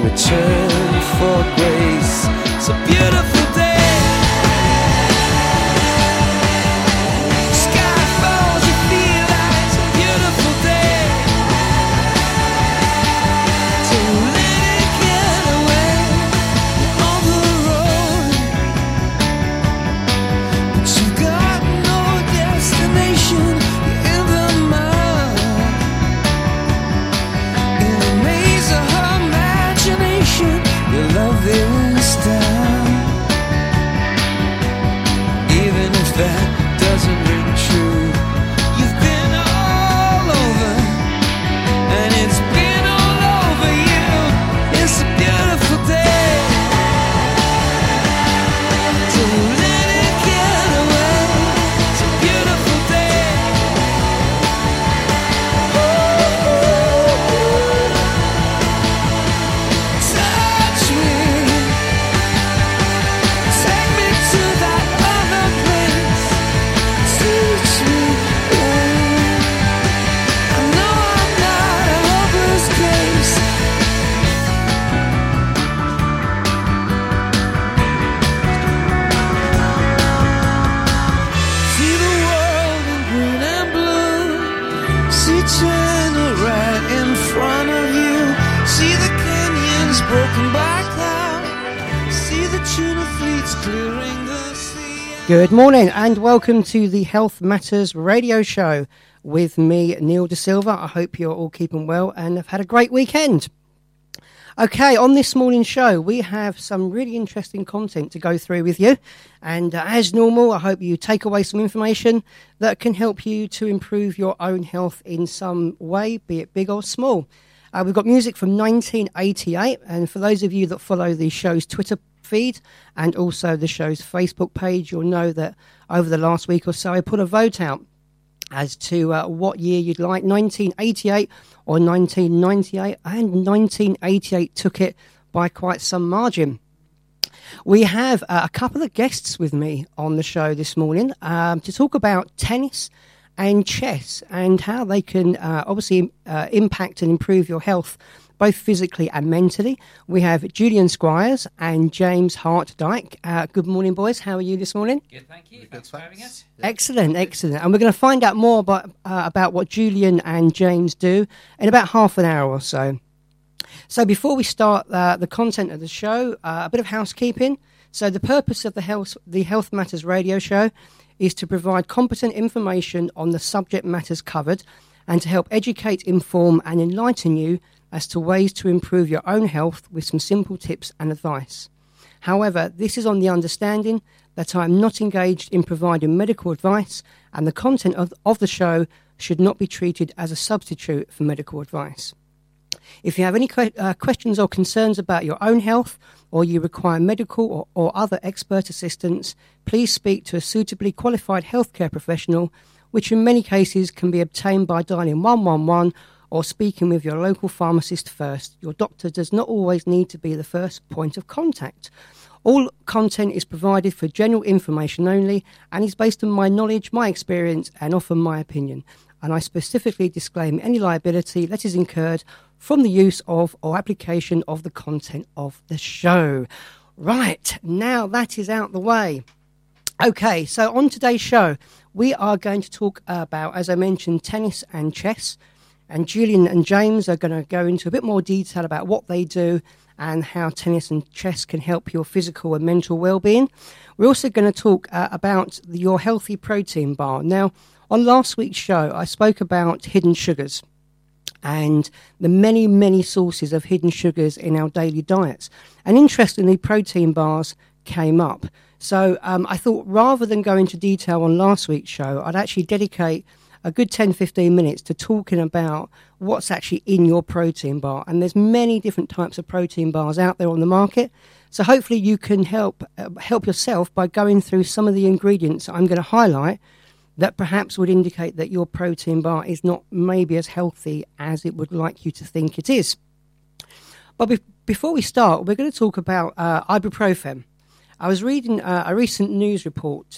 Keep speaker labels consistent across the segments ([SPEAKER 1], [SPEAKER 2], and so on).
[SPEAKER 1] return for grace. It's a beautiful day. Sky falls, you feel like it's a beautiful day. So let it get away on the road. But you've got no destination, you're in the mud. In the maze of her imagination, your love is down. Even if that doesn't ring true, you've been all over, and it's been all over you. It's a beautiful day. So let it get away. It's a beautiful day. Touch me, take me to that other place. Teach me, I know I'm not a hopeless case. See the world in green and blue. See China right in front of you. See the canyons broken by cloud. See the tuna fleets clearing the sea.
[SPEAKER 2] Good morning and welcome to the Health Matters radio show with me, Neil De Silva. I hope you're all keeping well and have had a great weekend. Okay, on this morning's show, we have some really interesting content to go through with you. And as normal, I hope you take away some information that can help you to improve your own health in some way, be it big or small. We've got music from 1988. And for those of you that follow the show's Twitter feed and also the show's Facebook page, you'll know that over the last week or so, I put a vote out as to what year you'd like, 1988 or 1998, and 1988 took it by quite some margin. We have a couple of guests with me on the show this morning to talk about tennis and chess and how they can obviously impact and improve your health both physically and mentally. We have Julian Squires and James Hart-Dyke. Good morning, boys. How are you this morning?
[SPEAKER 3] Good, thank you. Thanks for having us.
[SPEAKER 2] Excellent, excellent. And we're going to find out more about what Julian and James do in about half an hour or so. So before we start the content of the show, a bit of housekeeping. So the purpose of the Health Matters radio show is to provide competent information on the subject matters covered and to help educate, inform and enlighten you as to ways to improve your own health with some simple tips and advice. However, this is on the understanding that I am not engaged in providing medical advice, and the content of the show should not be treated as a substitute for medical advice. If you have any questions or concerns about your own health, or you require medical or other expert assistance, please speak to a suitably qualified healthcare professional, which in many cases can be obtained by dialing 111 or speaking with your local pharmacist first. Your doctor does not always need to be the first point of contact. All content is provided for general information only and is based on my knowledge, my experience, and often my opinion. And I specifically disclaim any liability that is incurred from the use of or application of the content of the show. Right, now that is out the way. Okay, so on today's show, we are going to talk about, as I mentioned, tennis and chess. And Julian and James are going to go into a bit more detail about what they do and how tennis and chess can help your physical and mental well-being. We're also going to talk about your healthy protein bar. Now, on last week's show, I spoke about hidden sugars and the many, many sources of hidden sugars in our daily diets. And interestingly, protein bars came up. So I thought rather than go into detail on last week's show, I'd actually dedicate a good 10-15 minutes to talking about what's actually in your protein bar. And there's many different types of protein bars out there on the market. So hopefully you can help yourself by going through some of the ingredients I'm going to highlight that perhaps would indicate that your protein bar is not maybe as healthy as it would like you to think it is. But before we start, we're going to talk about ibuprofen. I was reading a recent news report.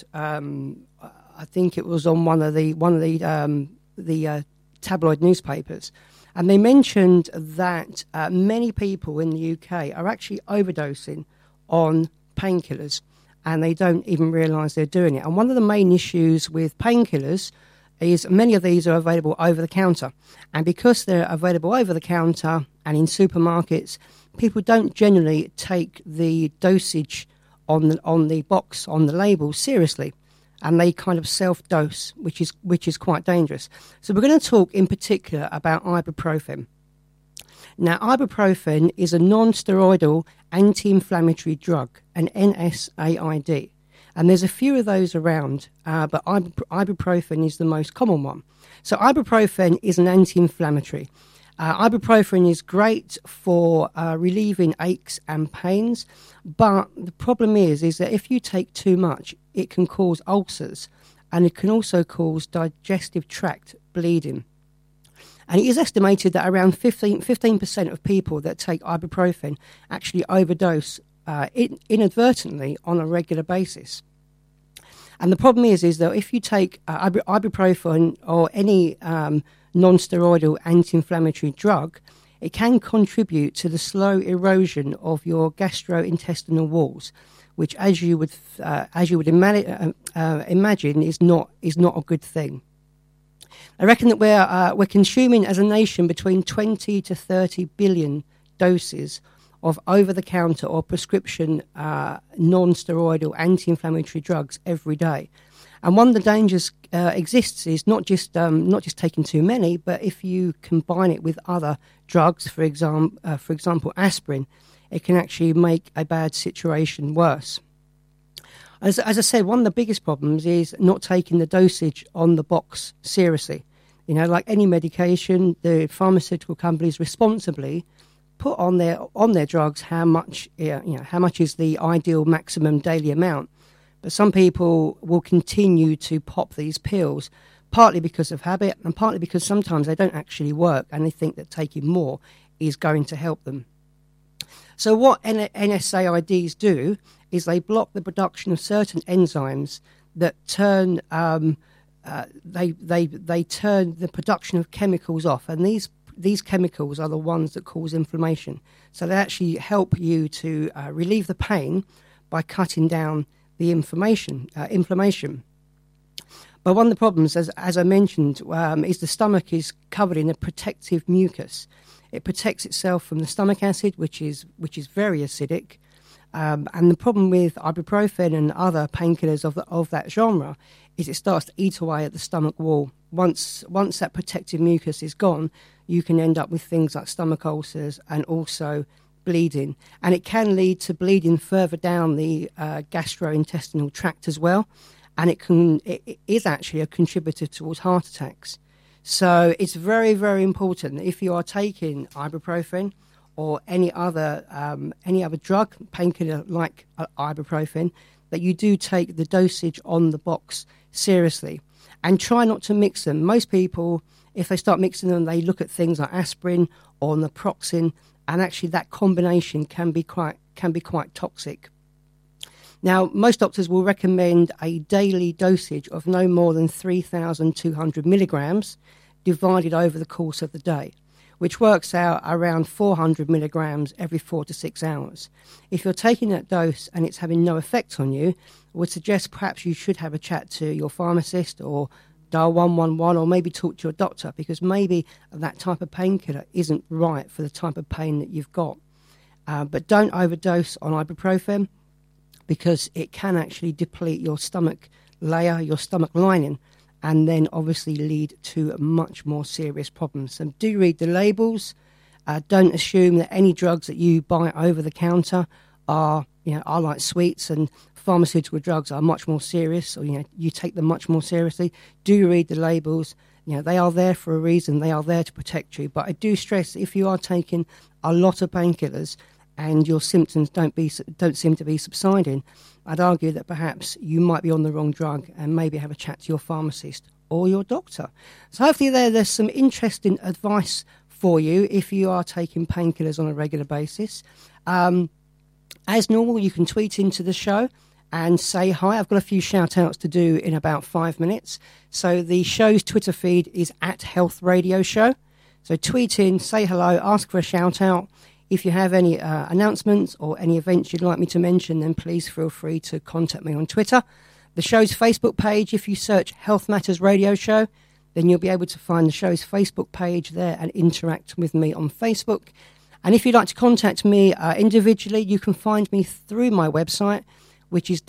[SPEAKER 2] I think it was on one of the tabloid newspapers, And they mentioned that many people in the UK are actually overdosing on painkillers, and they don't even realise they're doing it. And one of the main issues with painkillers is many of these are available over the counter. And because they're available over the counter and in supermarkets, people don't generally take the dosage on the box, on the label, seriously. And they kind of self-dose, which is quite dangerous. So we're going to talk in particular about ibuprofen. Now, ibuprofen is a non-steroidal anti-inflammatory drug, an NSAID. And there's a few of those around, but ibuprofen is the most common one. So ibuprofen is an anti-inflammatory. Ibuprofen is great for relieving aches and pains, but the problem is that if you take too much, it can cause ulcers, and it can also cause digestive tract bleeding. And it is estimated that around 15% of people that take ibuprofen actually overdose inadvertently on a regular basis. And the problem is that if you take ibuprofen or any non-steroidal anti-inflammatory drug, it can contribute to the slow erosion of your gastrointestinal walls, which, as you would imagine, is not a good thing. I reckon that we're consuming as a nation between 20 to 30 billion doses of over-the-counter or prescription non-steroidal anti-inflammatory drugs every day. And one of the dangers exists is not just taking too many, but if you combine it with other drugs, for example, aspirin, it can actually make a bad situation worse. As I said, one of the biggest problems is not taking the dosage on the box seriously. You know, like any medication, the pharmaceutical companies responsibly put on their drugs how much is the ideal maximum daily amount. But some people will continue to pop these pills, partly because of habit and partly because sometimes they don't actually work and they think that taking more is going to help them. So what NSAIDs do is they block the production of certain enzymes that turn they turn the production of chemicals off, and these chemicals are the ones that cause inflammation. So they actually help you to relieve the pain by cutting down the inflammation. But one of the problems, as I mentioned, is the stomach is covered in a protective mucus. It protects itself from the stomach acid, which is very acidic. And the problem with ibuprofen and other painkillers of that genre is it starts to eat away at the stomach wall. Once that protective mucus is gone, you can end up with things like stomach ulcers and also bleeding. And it can lead to bleeding further down the gastrointestinal tract as well. And it is actually a contributor towards heart attacks. So it's very, very important that if you are taking ibuprofen or any other drug, painkiller like ibuprofen, that you do take the dosage on the box seriously. And try not to mix them. Most people, if they start mixing them, they look at things like aspirin or naproxen, and actually that combination can be quite toxic. Now, most doctors will recommend a daily dosage of no more than 3,200 milligrams divided over the course of the day, which works out around 400 milligrams every 4 to 6 hours. If you're taking that dose and it's having no effect on you, I would suggest perhaps you should have a chat to your pharmacist or dial 111 or maybe talk to your doctor, because maybe that type of painkiller isn't right for the type of pain that you've got. But don't overdose on ibuprofen, because it can actually deplete your stomach layer, your stomach lining, and then obviously lead to much more serious problems. So do read the labels. Don't assume that any drugs that you buy over the counter are like sweets, and pharmaceutical drugs are much more serious, or you take them much more seriously. Do read the labels. They are there for a reason. They are there to protect you. But I do stress, if you are taking a lot of painkillers and your symptoms don't seem to be subsiding, I'd argue that perhaps you might be on the wrong drug, and maybe have a chat to your pharmacist or your doctor. So hopefully there's some interesting advice for you if you are taking painkillers on a regular basis. As normal, you can tweet into the show and say hi. I've got a few shout-outs to do in about 5 minutes. So the show's Twitter feed is @Health Radio Show. So tweet in, say hello, ask for a shout out. If you have any announcements or any events you'd like me to mention, then please feel free to contact me on Twitter. The show's Facebook page, if you search Health Matters Radio Show, then you'll be able to find the show's Facebook page there and interact with me on Facebook. And if you'd like to contact me individually, you can find me through my website, which is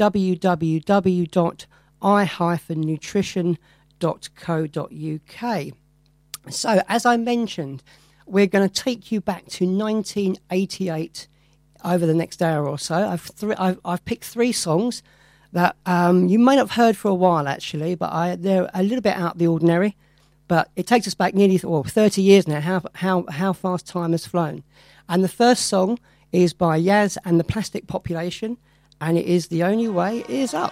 [SPEAKER 2] www.i-nutrition.co.uk. So, as I mentioned, we're going to take you back to 1988 over the next hour or so. I've picked 3 songs that you may not have heard for a while, actually, but they're a little bit out of the ordinary. But it takes us back nearly 30 years now, how fast time has flown. And the first song is by Yaz and the Plastic Population, and it is The Only Way Is Up.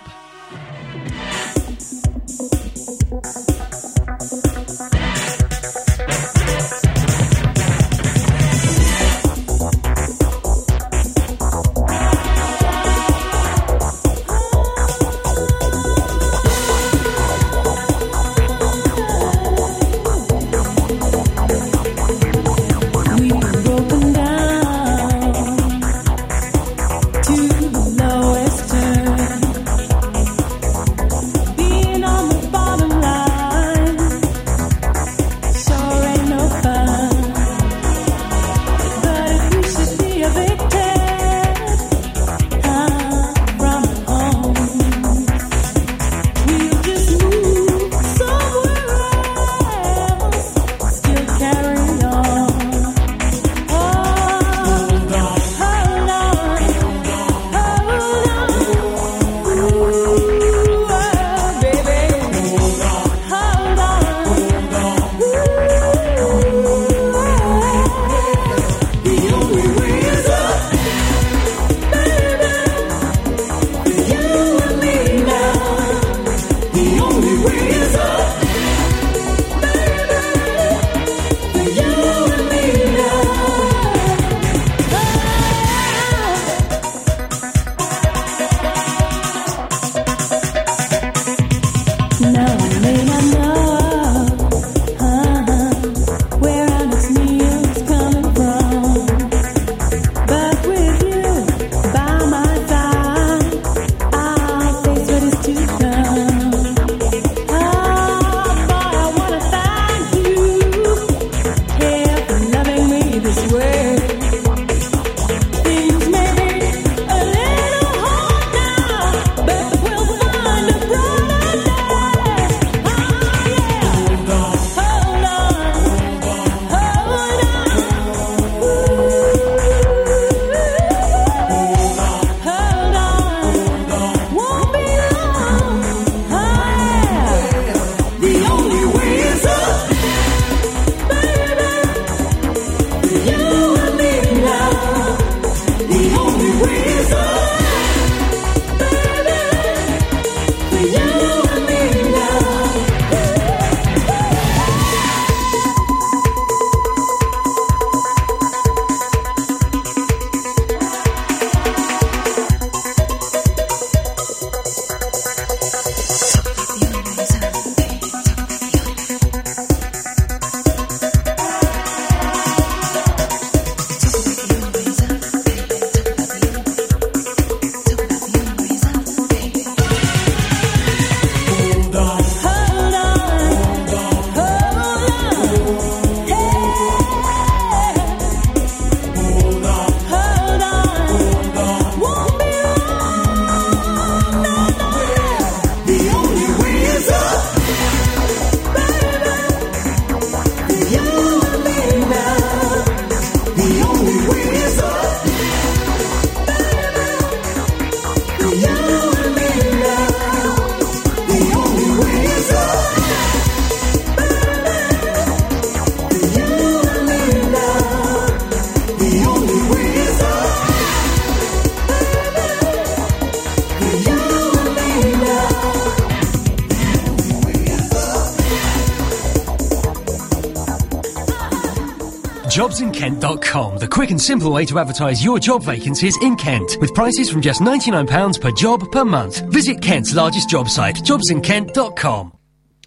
[SPEAKER 4] JobsInKent.com, the quick and simple way to advertise your job vacancies in Kent, with prices from just £99 per job per month. Visit Kent's largest job site, JobsInKent.com.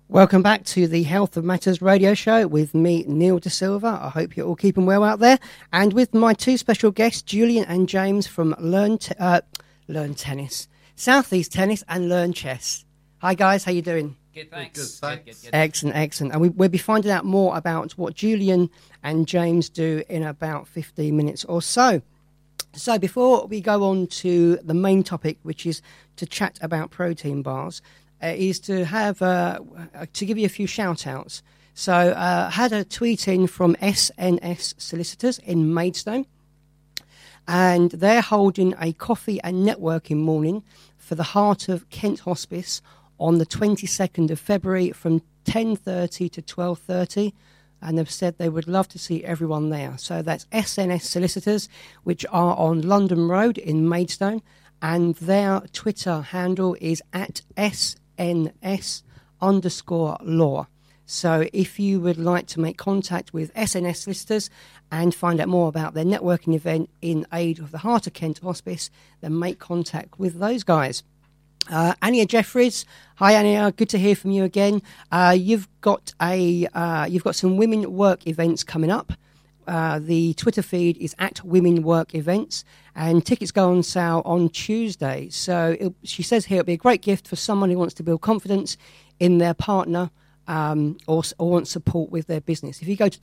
[SPEAKER 2] Welcome back to the Health of Matters radio show with me, Neil De Silva. I hope you're all keeping well out there. And with my two special guests, Julian and James from Learn Tennis, Southeast Tennis and Learn Chess. Hi guys, how you doing?
[SPEAKER 3] Good, thanks.
[SPEAKER 5] Good, thanks.
[SPEAKER 3] Good.
[SPEAKER 2] Excellent. And we'll be finding out more about what Julian and James do in about 15 minutes or so. So before we go on to the main topic, which is to chat about protein bars, is to have to give you a few shout-outs. So I had a tweet in from SNS Solicitors in Maidstone, and they're holding a coffee and networking morning for the Heart of Kent Hospice on the 22nd of February from 10:30 to 12:30, and they've said they would love to see everyone there. So that's SNS Solicitors, which are on London Road in Maidstone, and their Twitter handle is at SNS_law. So if you would like to make contact with SNS Solicitors and find out more about their networking event in aid of the Heart of Kent Hospice, then make contact with those guys. Anya Jeffries, hi Anya, good to hear from you again. You've got some women work events coming up. The Twitter feed is at Women Work Events, and tickets go on sale on Tuesday. So she says here it'll be a great gift for someone who wants to build confidence in their partner or wants support with their business. If you go to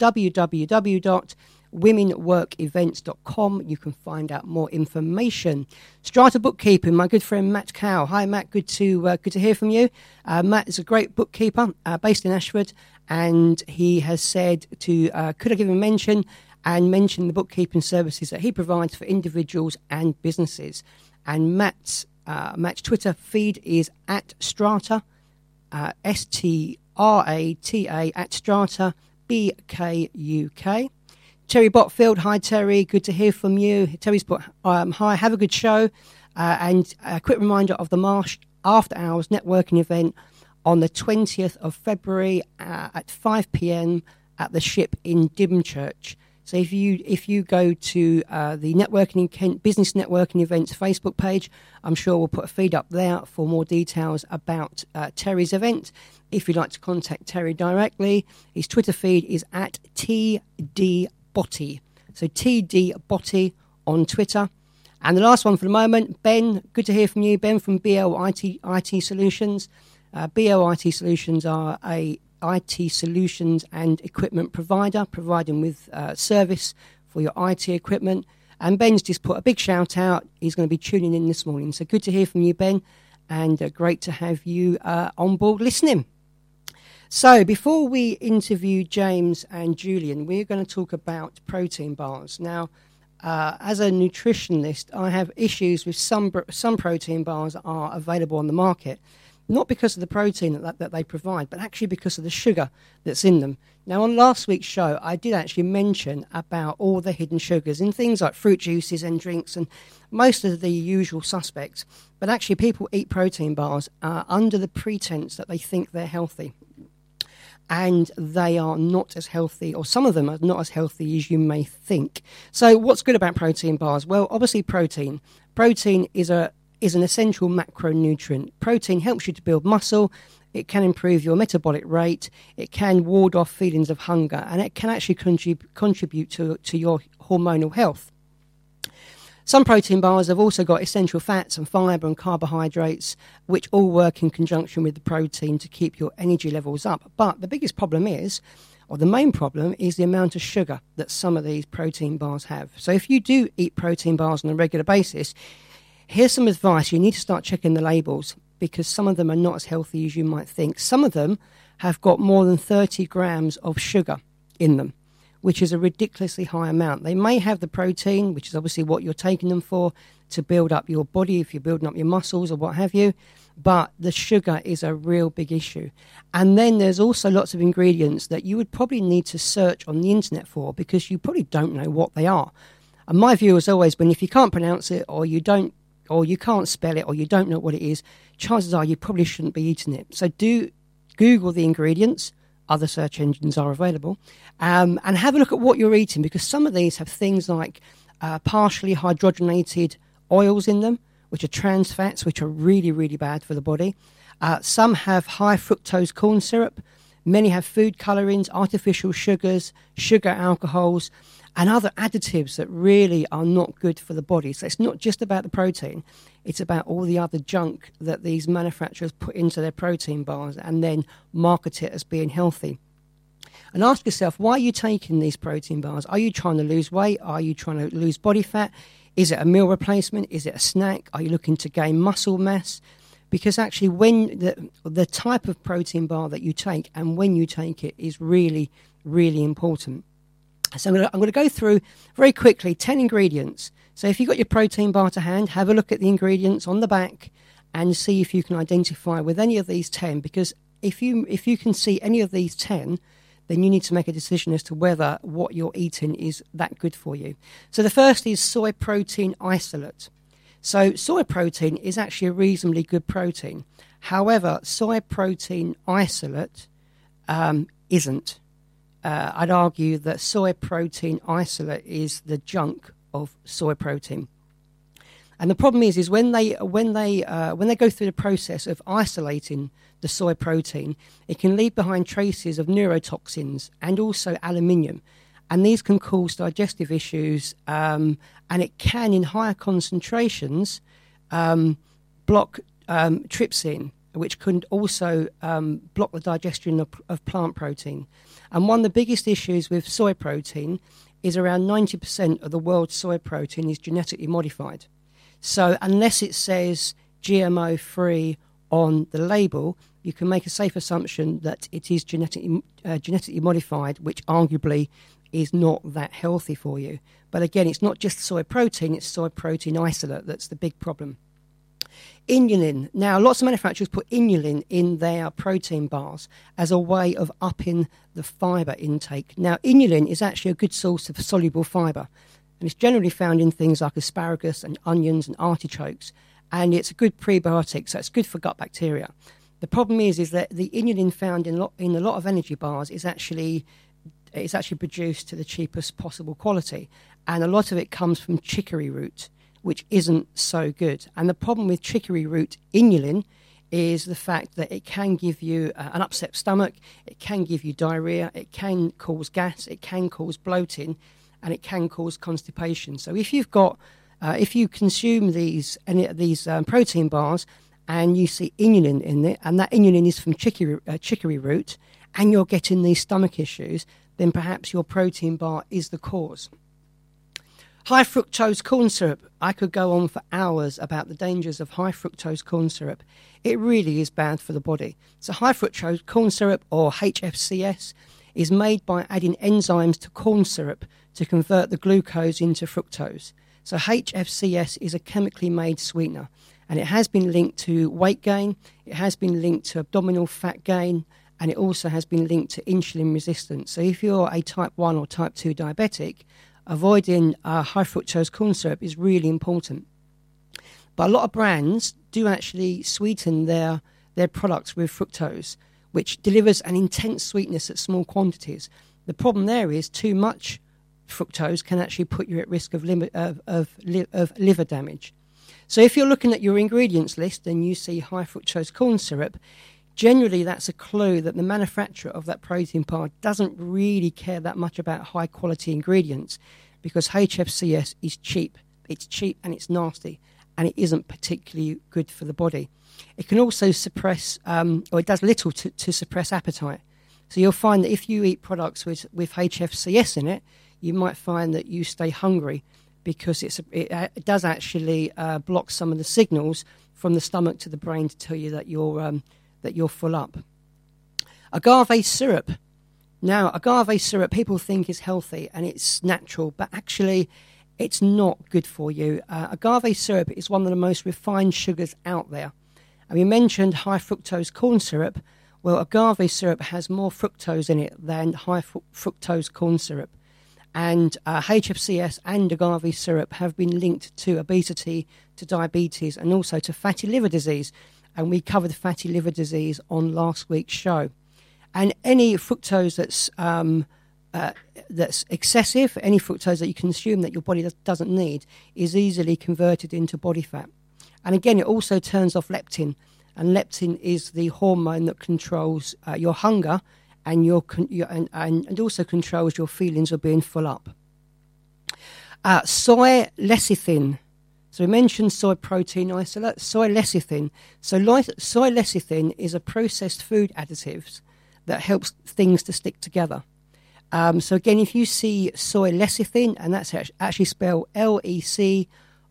[SPEAKER 2] www.womenworkevents.com, you can find out more information. Strata Bookkeeping, my good friend Matt Cow. Hi Matt, good to hear from you. Matt is a great bookkeeper based in Ashford, and he has said to could I give him a mention and mention the bookkeeping services that he provides for individuals and businesses. And Matt's Twitter feed is at Strata, STRATA at Strata BKUK. Terry Botfield, hi Terry, good to hear from you. Terry's put, hi, have a good show. And a quick reminder of the Marsh After Hours networking event on the 20th of February at 5 p.m. at the Ship in Dibbenchurch. So if you go to the Networking in Kent Business Networking Events Facebook page, I'm sure we'll put a feed up there for more details about Terry's event. If you'd like to contact Terry directly, his Twitter feed is at TDBotty. So TDBotty on Twitter. And the last one for the moment, Ben, good to hear from you. Ben from BL IT Solutions. BL IT Solutions are a IT solutions and equipment provider, providing with service for your IT equipment. And Ben's just put a big shout out. He's going to be tuning in this morning. So good to hear from you, Ben, and great to have you on board listening. So before we interview James and Julian, we're going to talk about protein bars. Now, as a nutritionist, I have issues with some protein bars that are available on the market, not because of the protein that they provide, but actually because of the sugar that's in them. Now, on last week's show, I did actually mention about all the hidden sugars in things like fruit juices and drinks and most of the usual suspects. But actually, people eat protein bars under the pretense that they think they're healthy. And they are not as healthy, or some of them are not as healthy as you may think. So what's good about protein bars? Well, obviously protein. Protein is an essential macronutrient. Protein helps you to build muscle. It can improve your metabolic rate. It can ward off feelings of hunger, and it can actually contribute to your hormonal health. Some protein bars have also got essential fats and fibre and carbohydrates, which all work in conjunction with the protein to keep your energy levels up. But the biggest problem is, or the main problem, is the amount of sugar that some of these protein bars have. So if you do eat protein bars on a regular basis, here's some advice. You need to start checking the labels, because some of them are not as healthy as you might think. Some of them have got more than 30 grams of sugar in them, which is a ridiculously high amount. They may have the protein, which is obviously what you're taking them for, to build up your body if you're building up your muscles or what have you, but the sugar is a real big issue. And then there's also lots of ingredients that you would probably need to search on the internet for, because you probably don't know what they are. And my view has always been, if you can't pronounce it, or you can't spell it, or you don't know what it is, chances are you probably shouldn't be eating it. So do Google the ingredients. Other search engines are available, and have a look at what you're eating, because some of these have things like partially hydrogenated oils in them, which are trans fats, which are really, really bad for the body. Some have high fructose corn syrup. Many have food colorings, artificial sugars, sugar alcohols, and other additives that really are not good for the body. So it's not just about the protein, it's about all the other junk that these manufacturers put into their protein bars and then market it as being healthy. And ask yourself, why are you taking these protein bars? Are you trying to lose weight? Are you trying to lose body fat? Is it a meal replacement? Is it a snack? Are you looking to gain muscle mass? Because actually, when the type of protein bar that you take and when you take it is really, really important. So I'm going to go through very quickly 10 ingredients. So if you've got your protein bar to hand, have a look at the ingredients on the back and see if you can identify with any of these 10. Because if you can see any of these 10, then you need to make a decision as to whether what you're eating is that good for you. So the first is soy protein isolate. So soy protein is actually a reasonably good protein. However, soy protein isolate isn't. I'd argue that soy protein isolate is the junk of soy protein. And the problem is when they go through the process of isolating the soy protein, it can leave behind traces of neurotoxins and also aluminium, and these can cause digestive issues. And it can, in higher concentrations, block trypsin, which can also block the digestion of plant protein. And one of the biggest issues with soy protein is around 90% of the world's soy protein is genetically modified. So unless it says GMO-free on the label, you can make a safe assumption that it is genetically modified, which arguably is not that healthy for you. But again, it's not just soy protein, it's soy protein isolate that's the big problem. Inulin. Now, lots of manufacturers put inulin in their protein bars as a way of upping the fibre intake. Now, inulin is actually a good source of soluble fibre, and it's generally found in things like asparagus and onions and artichokes, and it's a good prebiotic, so it's good for gut bacteria. The problem is that the inulin found in a lot of energy bars is actually produced to the cheapest possible quality, and a lot of it comes from chicory root, which isn't so good. And the problem with chicory root inulin is the fact that it can give you an upset stomach, it can give you diarrhea, it can cause gas, it can cause bloating, and it can cause constipation. So if you consume these protein bars and you see inulin in it, and that inulin is from chicory root, and you're getting these stomach issues, then perhaps your protein bar is the cause. High fructose corn syrup. I could go on for hours about the dangers of high fructose corn syrup. It really is bad for the body. So high fructose corn syrup, or HFCS, is made by adding enzymes to corn syrup to convert the glucose into fructose. So HFCS is a chemically made sweetener, and it has been linked to weight gain, it has been linked to abdominal fat gain, and it also has been linked to insulin resistance. So if you're a type 1 or type 2 diabetic, avoiding high fructose corn syrup is really important. But a lot of brands do actually sweeten their products with fructose, which delivers an intense sweetness at small quantities. The problem there is too much fructose can actually put you at risk of liver damage. So if you're looking at your ingredients list and you see high fructose corn syrup, generally that's a clue that the manufacturer of that protein bar doesn't really care that much about high quality ingredients, because HFCS is cheap. It's cheap and it's nasty, and it isn't particularly good for the body. It can also suppress, or it does little to suppress appetite. So you'll find that if you eat products with HFCS in it, you might find that you stay hungry, because it does actually block some of the signals from the stomach to the brain to tell you that you're full up. Agave syrup. Now, agave syrup people think is healthy and it's natural, but actually it's not good for you. Agave syrup is one of the most refined sugars out there. And we mentioned high fructose corn syrup. Well, agave syrup has more fructose in it than high fructose corn syrup. And HFCS and agave syrup have been linked to obesity, to diabetes, and also to fatty liver disease. And we covered fatty liver disease on last week's show. And any fructose that's excessive, any fructose that you consume that your body doesn't need, is easily converted into body fat. And again, it also turns off leptin, And leptin is the hormone that controls your hunger and and also controls your feelings of being full up. Soy lecithin. So we mentioned soy protein isolate, soy lecithin. So soy lecithin is a processed food additive that helps things to stick together. So again, if you see soy lecithin, and that's actually spelled Lecithin,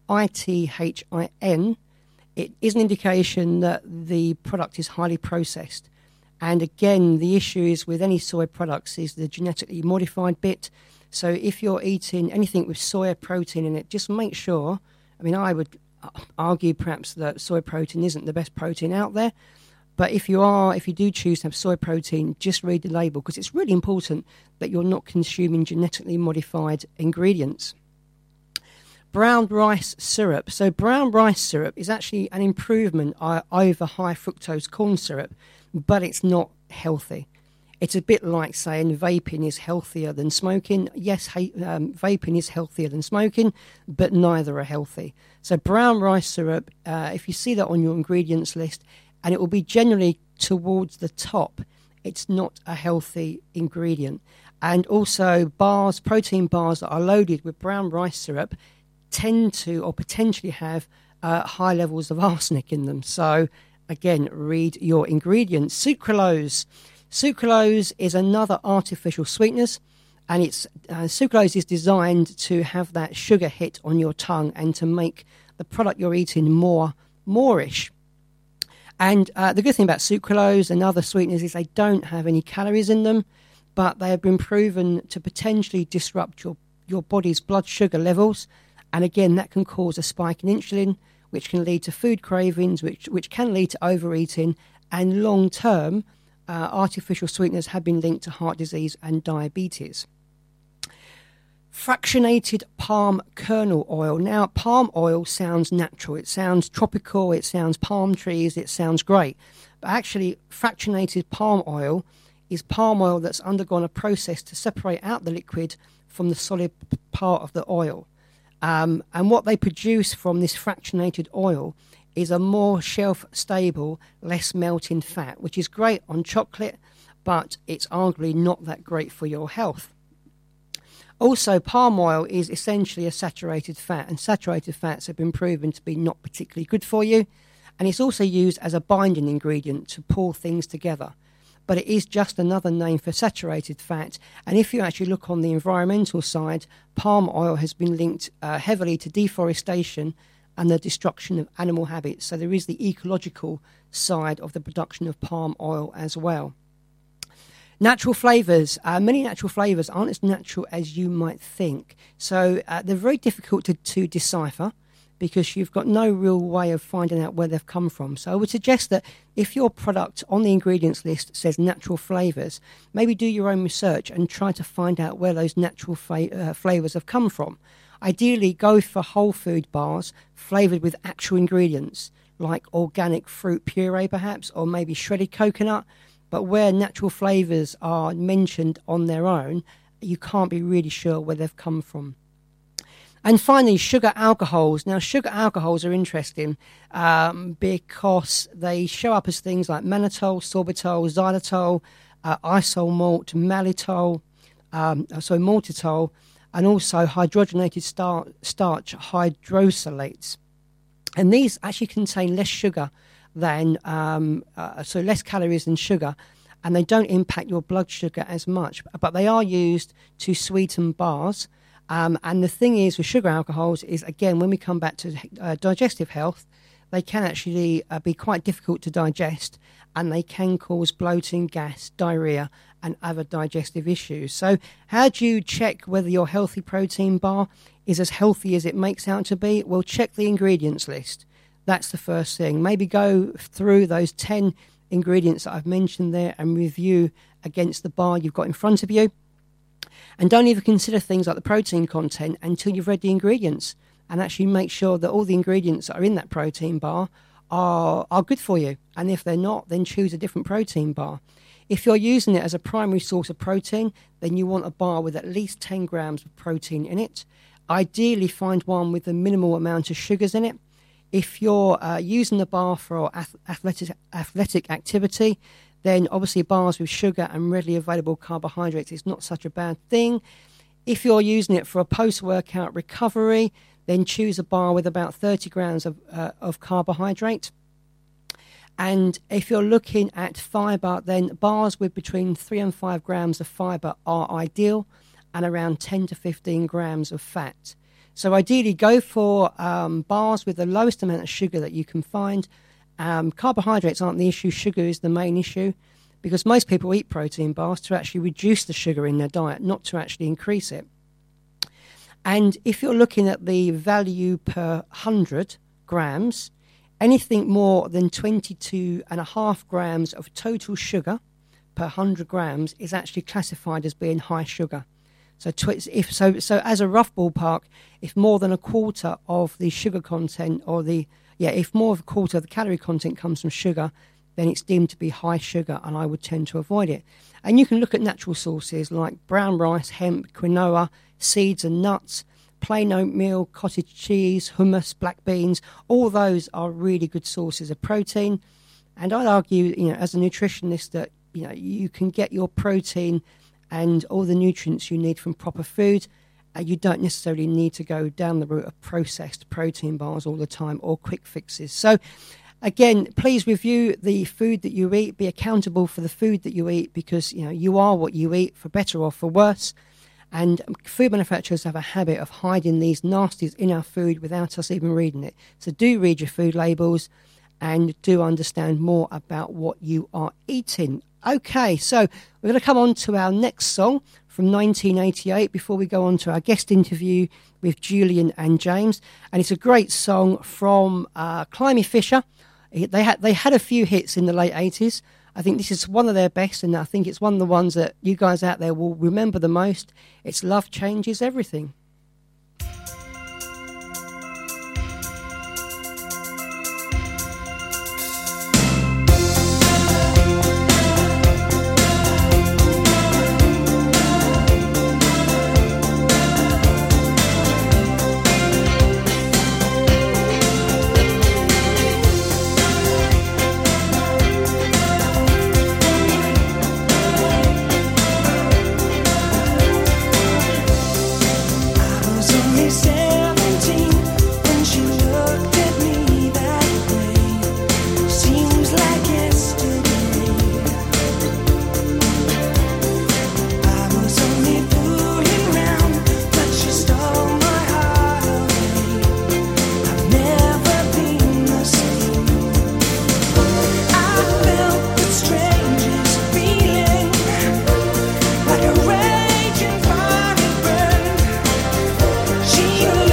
[SPEAKER 2] it is an indication that the product is highly processed. And again, the issue is with any soy products is the genetically modified bit. So if you're eating anything with soy protein in it, just make sure, I mean, I would argue perhaps that soy protein isn't the best protein out there. But if you do choose to have soy protein, just read the label, because it's really important that you're not consuming genetically modified ingredients. Brown rice syrup. So brown rice syrup is actually an improvement over high fructose corn syrup, but it's not healthy. It's a bit like saying vaping is healthier than smoking. Yes, vaping is healthier than smoking, but neither are healthy. So brown rice syrup, if you see that on your ingredients list, and it will be generally towards the top, it's not a healthy ingredient. And also protein bars that are loaded with brown rice syrup tend to or potentially have high levels of arsenic in them. So again, read your ingredients. Sucralose. Sucralose is another artificial sweetener, and sucralose is designed to have that sugar hit on your tongue and to make the product you're eating moreish. And the good thing about sucralose and other sweeteners is they don't have any calories in them, but they have been proven to potentially disrupt your body's blood sugar levels. And again, that can cause a spike in insulin, which can lead to food cravings, which can lead to overeating. And long-term, artificial sweeteners have been linked to heart disease and diabetes. Fractionated palm kernel oil. Now, palm oil sounds natural. It sounds tropical. It sounds palm trees. It sounds great. But actually, fractionated palm oil is palm oil that's undergone a process to separate out the liquid from the solid part of the oil. And what they produce from this fractionated oil is a more shelf-stable, less melting fat, which is great on chocolate, but it's arguably not that great for your health. Also, palm oil is essentially a saturated fat, and saturated fats have been proven to be not particularly good for you. And it's also used as a binding ingredient to pull things together. But it is just another name for saturated fat. And if you actually look on the environmental side, palm oil has been linked heavily to deforestation and the destruction of animal habits. So there is the ecological side of the production of palm oil as well. Natural flavours. Many natural flavours aren't as natural as you might think. So they're very difficult to decipher because you've got no real way of finding out where they've come from. So I would suggest that if your product on the ingredients list says natural flavours, maybe do your own research and try to find out where those natural flavours have come from. Ideally, go for whole food bars flavoured with actual ingredients, like organic fruit puree perhaps, or maybe shredded coconut. But where natural flavours are mentioned on their own, you can't be really sure where they've come from. And finally, sugar alcohols. Now, sugar alcohols are interesting because they show up as things like mannitol, sorbitol, xylitol, isomalt, maltitol, and also hydrogenated starch hydrosylates. And these actually contain less sugar than, so less calories than sugar, and they don't impact your blood sugar as much, but they are used to sweeten bars. And the thing is with sugar alcohols is, again, when we come back to digestive health, they can actually be quite difficult to digest, and they can cause bloating, gas, diarrhea, and other digestive issues. So how do you check whether your healthy protein bar is as healthy as it makes out to be? Well, check the ingredients list. That's the first thing. Maybe go through those 10 ingredients that I've mentioned there and review against the bar you've got in front of you. And don't even consider things like the protein content until you've read the ingredients, and actually make sure that all the ingredients that are in that protein bar are good for you. And if they're not, then choose a different protein bar. If you're using it as a primary source of protein, then you want a bar with at least 10 grams of protein in it. Ideally, find one with a minimal amount of sugars in it. If you're using the bar for athletic activity, then obviously bars with sugar and readily available carbohydrates is not such a bad thing. If you're using it for a post-workout recovery, then choose a bar with about 30 grams of carbohydrate. And if you're looking at fibre, then bars with between 3 and 5 grams of fibre are ideal, and around 10 to 15 grams of fat. So ideally go for bars with the lowest amount of sugar that you can find. Carbohydrates aren't the issue, sugar is the main issue, because most people eat protein bars to actually reduce the sugar in their diet, not to actually increase it. And if you're looking at the value per 100 grams, anything more than 22.5 grams of total sugar per 100 grams is actually classified as being high sugar. So as a rough ballpark, if more than a quarter of the sugar content if more of a quarter of the calorie content comes from sugar, then it's deemed to be high sugar, and I would tend to avoid it. And you can look at natural sources like brown rice, hemp, quinoa, seeds and nuts, plain oatmeal, cottage cheese, hummus, black beans. All those are really good sources of protein. And I'd argue, as a nutritionist, that you can get your protein and all the nutrients you need from proper food. You don't necessarily need to go down the route of processed protein bars all the time or quick fixes. So again, please review the food that you eat. Be accountable for the food that you eat, because you are what you eat, for better or for worse. And food manufacturers have a habit of hiding these nasties in our food without us even reading it. So do read your food labels and do understand more about what you are eating. Okay, so we're going to come on to our next song from 1988 before we go on to our guest interview with Julian and James. And it's a great song from Climie Fisher. They had a few hits in the late 80s. I think this is one of their best, and I think it's one of the ones that you guys out there will remember the most. It's Love Changes Everything.
[SPEAKER 5] She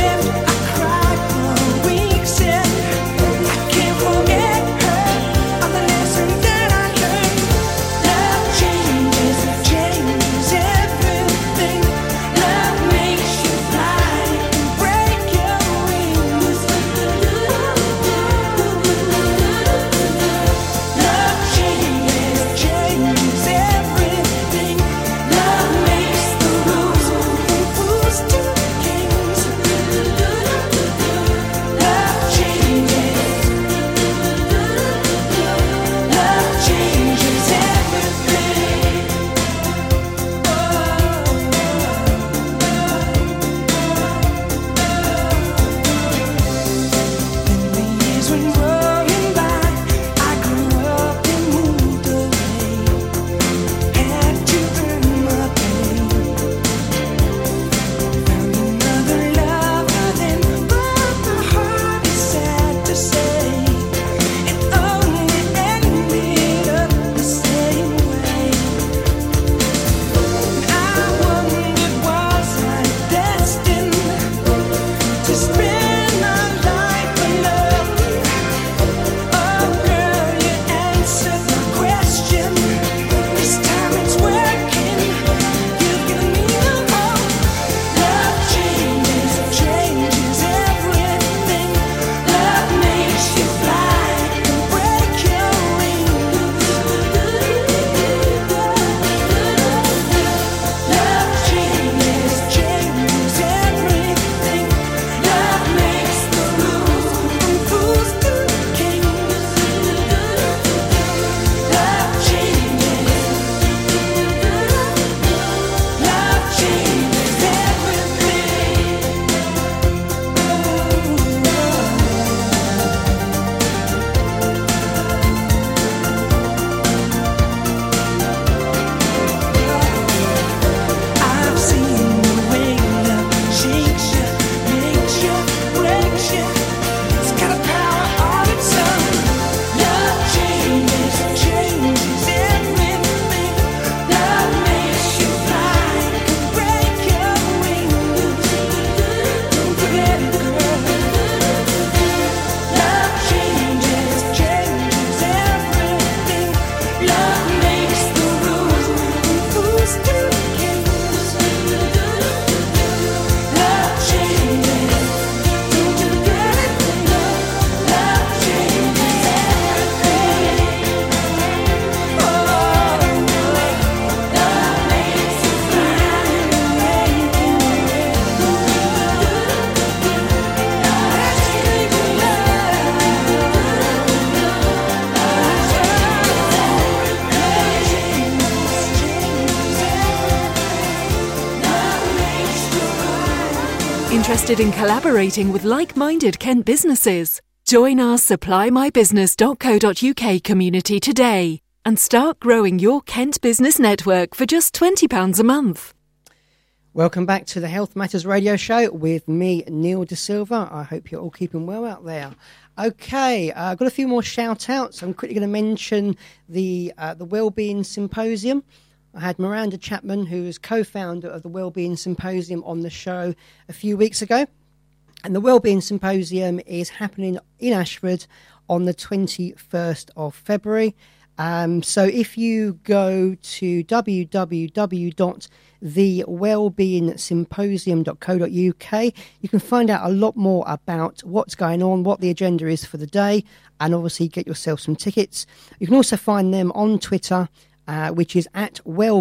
[SPEAKER 5] Interested in collaborating with like-minded Kent businesses? Join our supplyMyBusiness.co.uk community today and start growing your Kent business network for just £20 a month.
[SPEAKER 2] Welcome back to the Health Matters Radio Show with me, Neil De Silva. I hope you're all keeping well out there. Okay, I've got a few more shout-outs. I'm quickly going to mention the Wellbeing Symposium. I had Miranda Chapman, who is co-founder of the Wellbeing Symposium, on the show a few weeks ago. And the Wellbeing Symposium is happening in Ashford on the 21st of February. So if you go to www.thewellbeingsymposium.co.uk, you can find out a lot more about what's going on, what the agenda is for the day, and obviously get yourself some tickets. You can also find them on Twitter, which is at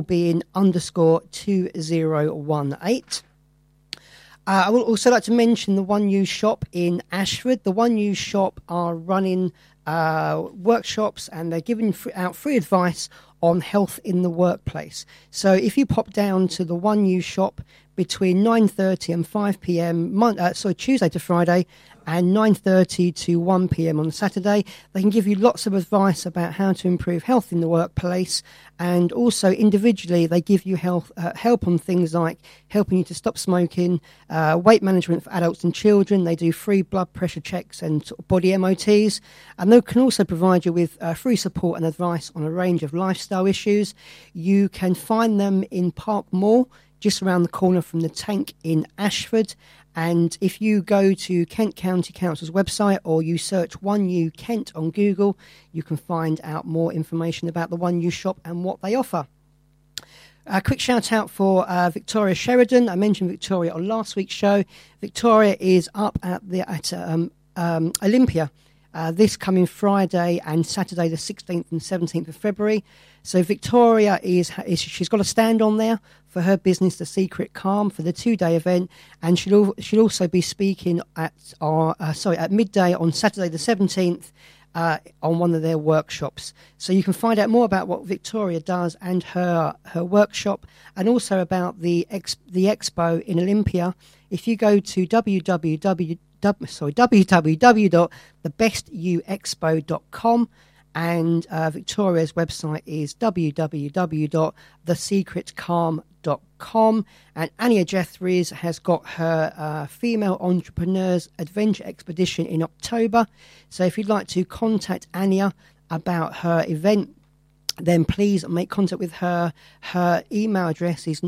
[SPEAKER 2] wellbeing_2018. I would also like to mention the One U shop in Ashford. The One U shop are running workshops, and they're giving out free advice on health in the workplace. So if you pop down to the One U shop between 9:30 and 5 p.m. Tuesday to Friday, and 9:30 to 1 p.m. on Saturday, they can give you lots of advice about how to improve health in the workplace. And also individually, they give you help on things like helping you to stop smoking, weight management for adults and children. They do free blood pressure checks and sort of body MOTs. And they can also provide you with free support and advice on a range of lifestyle issues. You can find them in Park Mall, just around the corner from the Tank in Ashford. And if you go to Kent County Council's website, or you search One U Kent on Google, you can find out more information about the One U shop and what they offer. A quick shout out for Victoria Sheridan. I mentioned Victoria on last week's show. Victoria is up at Olympia this coming Friday and Saturday, the 16th and 17th of February. So Victoria she's got a stand on there for her business, The Secret Calm, for the 2-day event, and she'll also be speaking at midday on Saturday the 17th on one of their workshops. So you can find out more about what Victoria does and her workshop, and also about the expo in Olympia. If you go to www.thebestuexpo.com, and Victoria's website is www.thesecretcalm.com, and Anya Jeffries has got her Female Entrepreneurs Adventure Expedition in October. So if you'd like to contact Anya about her event, then please make contact with her. Her email address is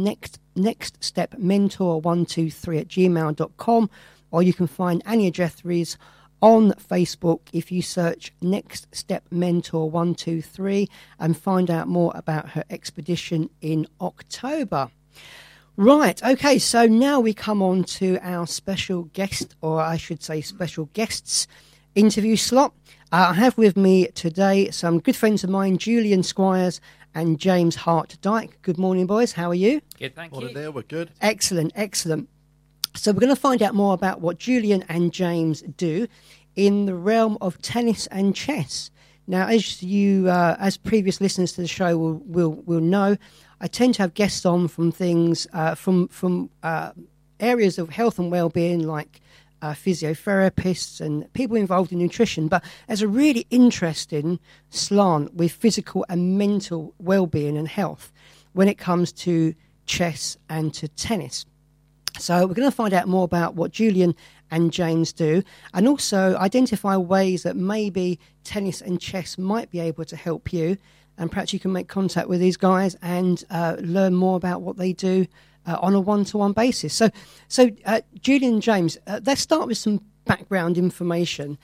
[SPEAKER 2] nextstepmentor123@gmail.com, or you can find Anya Jeffries on Facebook if you search Next Step Mentor 123 and find out more about her expedition in October. Right, okay, so now we come on to our special guest, or I should say special guests, interview slot. I have with me today some good friends of mine, Julian Squires and James Hart-Dyke. Good morning, boys. How are you?
[SPEAKER 3] Good, thank you.
[SPEAKER 6] Morning there, we're good.
[SPEAKER 2] Excellent, excellent. So we're going to find out more about what Julian and James do in the realm of tennis and chess. Now, as previous listeners to the show will know, I tend to have guests on from things from areas of health and well-being, like physiotherapists and people involved in nutrition. But there's a really interesting slant with physical and mental well-being and health when it comes to chess and to tennis. So we're going to find out more about what Julian and James do, and also identify ways that maybe tennis and chess might be able to help you. And perhaps you can make contact with these guys and learn more about what they do on a one-to-one basis. So Julian and James, let's start with some background information.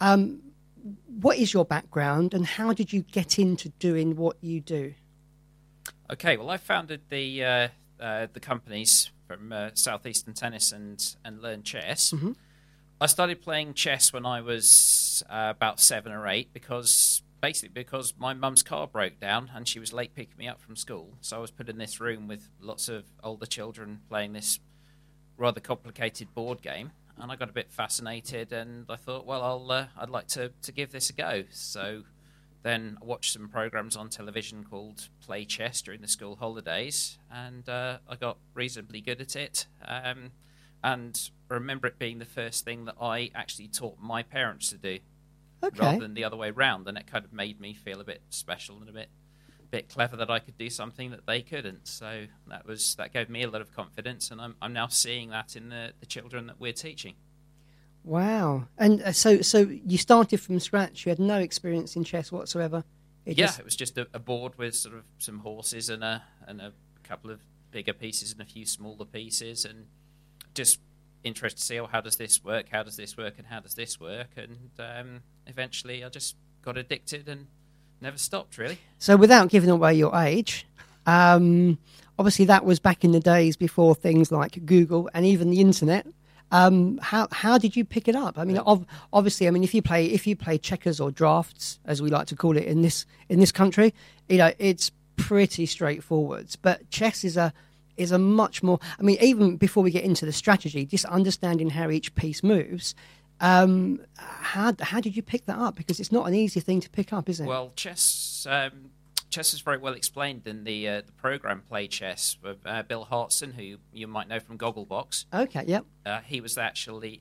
[SPEAKER 2] What is your background, and how did you get into doing what you do?
[SPEAKER 3] Okay, well, I founded the companies from Southeastern Tennis and Learn Chess.
[SPEAKER 2] Mm-hmm.
[SPEAKER 3] I started playing chess when I was about 7 or 8 because my mum's car broke down and she was late picking me up from school. So I was put in this room with lots of older children playing this rather complicated board game, and I got a bit fascinated, and I thought, well, I'd like to give this a go. So then I watched some programs on television called Play Chess during the school holidays, and I got reasonably good at it. And remember it being the first thing that I actually taught my parents to do,
[SPEAKER 2] Okay.
[SPEAKER 3] rather than the other way round. And it kind of made me feel a bit special and a bit clever that I could do something that they couldn't. So that gave me a lot of confidence, and I'm now seeing that in the children that we're teaching.
[SPEAKER 2] Wow. And so you started from scratch. You had no experience in chess whatsoever.
[SPEAKER 3] It was just a board with sort of some horses and a couple of bigger pieces and a few smaller pieces, and just interested to see, how does this work? How does this work? And how does this work? And eventually, I just got addicted and never stopped, really.
[SPEAKER 2] So without giving away your age, obviously that was back in the days before things like Google and even the internet. How did you pick it up? I mean, obviously, if you play checkers or drafts, as we like to call it in this country, it's pretty straightforward. But chess is a much more. I mean, even before we get into the strategy, just understanding how each piece moves. How did you pick that up? Because it's not an easy thing to pick up, is it?
[SPEAKER 3] Well, chess is very well explained in the program Play Chess with Bill Hartson, who you might know from Gogglebox.
[SPEAKER 2] Okay, yep.
[SPEAKER 3] He was actually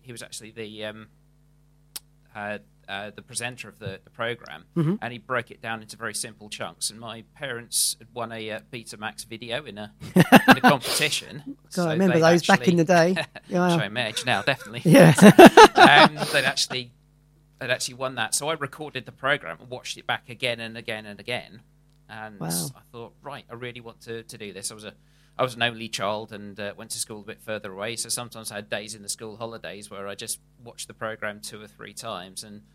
[SPEAKER 3] the presenter of the program, and he broke it down into very simple chunks. And my parents had won a Betamax video in a competition.
[SPEAKER 2] God,
[SPEAKER 3] so
[SPEAKER 2] I remember those back in the day. Yeah.
[SPEAKER 3] Showing my age now, definitely.
[SPEAKER 2] Yeah.
[SPEAKER 3] They'd actually won that. So I recorded the program and watched it back again and again and again. And
[SPEAKER 2] Wow.
[SPEAKER 3] I thought, right, I really want to do this. I was an only child and went to school a bit further away, so sometimes I had days in the school holidays where I just watched the program 2 or 3 times, and